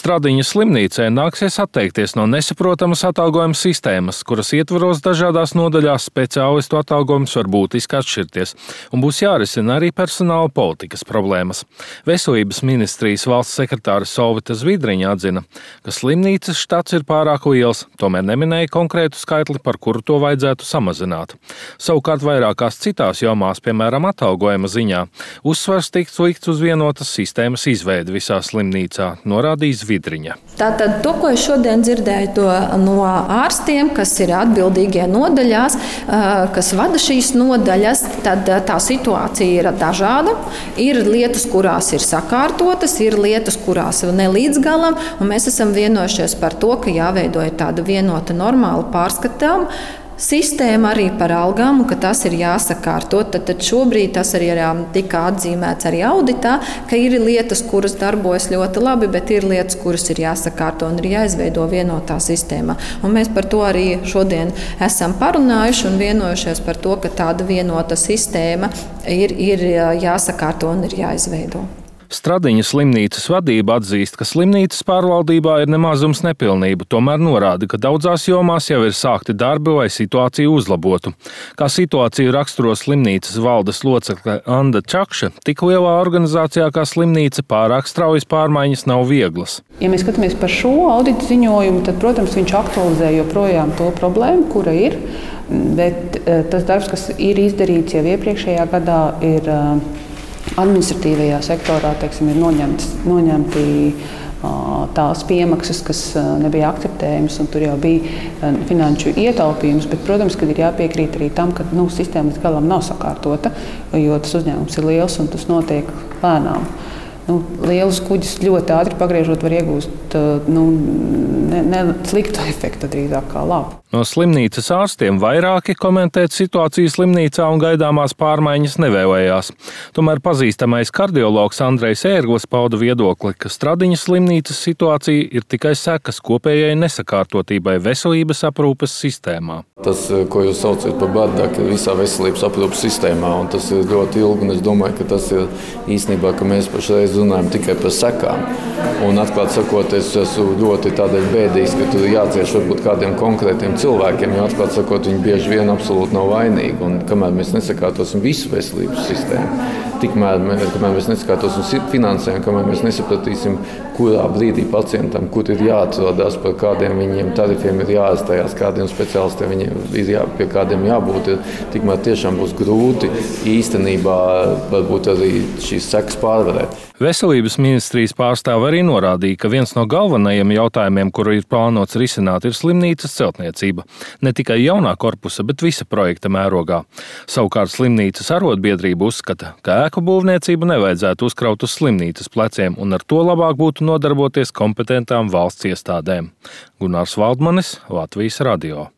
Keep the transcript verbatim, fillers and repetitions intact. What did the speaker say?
Stradiņas slimnīcai nāksies atteikties no nesaprotamas atalgojuma sistēmas, kuras ietvaros dažādās nodaļās speciālistu atalgojums var būtiski atšķirties, un būs jārisina arī personāla politikas problēmas. Veselības ministrijas valsts sekretāre Solvita Zvidriņa atzina, ka slimnīcas štats ir pārāk liels, tomēr neminēja konkrētu skaitli, par kuru to vajadzētu samazināt. Savukārt vairākās citās jomās, piemēram, atalgojuma ziņā, uzsvars tiks likts uz vienotas sistēmas izveidi visā slimnīcā, norādīja Zvidriņa. Tātad to, ko es šodien dzirdēju to no ārstiem, kas ir atbildīgie nodaļās, kas vada šīs nodaļas, tad tā situācija ir dažāda. Ir lietas, kurās ir sakārtotas, ir lietas, kurās ne līdz galam, un mēs esam vienojušies par to, ka jāveido tāda vienota, normāla, pārskatām sistēma arī par algām, un ka tas ir jāsakārto. Tad, tad šobrīd tas arī tika atzīmēts arī auditā, ka ir lietas, kuras darbojas ļoti labi, bet ir lietas, kuras ir jāsakārto un ir jāizveido vienotā sistēmā. Un mēs par to arī šodien esam parunājuši un vienojušies par to, ka tāda vienota sistēma ir, ir jāsakārto un ir jāizveido. Stradiņas slimnīcas vadība atzīst, ka slimnīcas pārvaldībā ir nemazums nepilnību, tomēr norāda, ka daudzās jomās jau ir sākti darbi, lai situāciju uzlabotu. Kā situāciju raksturo slimnīcas valdes locekle Anda Čakša, tik lielā organizācijā kā slimnīca pārāk straujas pārmaiņas nav vieglas. Ja mēs skatāmies par šo audita ziņojumu, tad, protams, viņš aktualizē joprojām to problēmu, kura ir, bet tas darbs, kas ir izdarīts jau iepriekšējā gadā, ir administratīvajā sektorā, teiksim, ir noņemti, noņemti tās piemaksas, kas nebija akceptējamas, un tur jau bija finanšu ietaupījums, bet, protams, kad ir jāpiekrīt arī tam, ka nu, sistēma līdz galam nav sakārtota, jo tas uzņēmums ir liels un tas notiek lēnām. Nu, lielus kuģus ļoti ātri pagriežot var iegūst nu, ne, ne sliktu efektu, drīzāk kā labu. No slimnīcas ārstiem vairāki komentēt situāciju slimnīcā un gaidāmās pārmaiņas nevēlējās. Tomēr pazīstamais kardiologs Andrejs Ērglis pauda viedokli, ka Stradiņas slimnīcas situācija ir tikai sekas kopējai nesakārtotībai veselības aprūpes sistēmā. Tas, ko jūs saucat par bardāku, ir visā veselības aprūpes sistēmā, un tas ir ļoti ilgi, un es domāju, ka tas ir īstenībā, ka mēs pašreiz runājam tikai par sekām. Un atklāt sakot, es esmu ļoti tādēļ bēdīgs, ka tur jācieš varbūt kādiem konkrētiem cilvēkiem, jo atklāt sakot, viņi bieži vien absolūti nav vainīgi. Un kamēr mēs nesakārtosim visu veselības sistēmu, tikmēr kamēr mēs nesakārtosim finansējumu, kamēr mēs nesapratīsim, kurā brīdī pacientam, kur ir jāatrodās, par kādiem viņiem tarifiem ir jāārstējās, kādiem speciālistiem viņiem ir jā, pie kādiem jābūt, tikmēr tiešām būs grūti īstenībā varbūt arī šīs sekas pārvarēt. Veselības ministrijas pārstāve arī norādīja, ka viens no galvenajiem jautājumiem, kuru ir plānots risināt, ir slimnīcas celtniecība. Ne tikai jaunā korpusa, bet visa projekta mērogā. Savukārt slimnīcas arotbiedrība uzskata, ka ēku būvniecību nevajadzētu uzkraut uz slimnīcas pleciem un ar to labāk būtu nodarboties kompetentām valsts iestādēm. Gunārs Valdmanis, Latvijas radio.